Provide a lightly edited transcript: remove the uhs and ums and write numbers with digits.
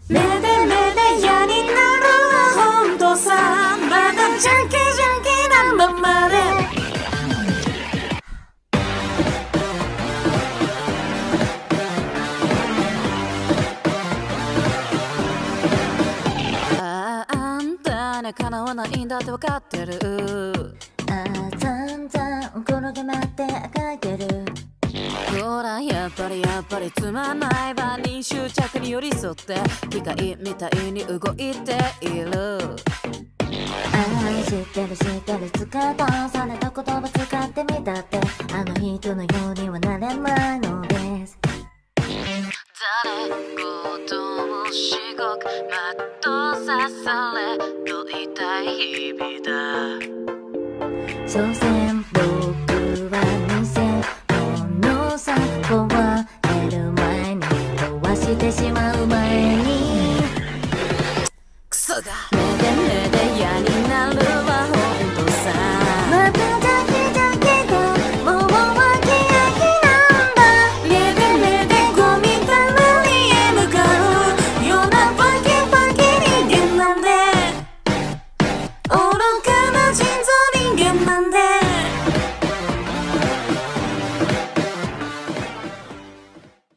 目で嫌になるは本当さ。まだジャンキーなままであんたにかなわないんだってわかってる。 散々転げ回ってあがいてる。 ほらやっぱりつまんない場に執着に寄り添って機械みたいに動いている。 知ってる使うとされた言葉使ってみたってあの人のようにはなれないのです。 誰事も至極全うさされと痛い日々だ。 所詮僕は偽物さ。壊れる前に壊してしまう前にクソが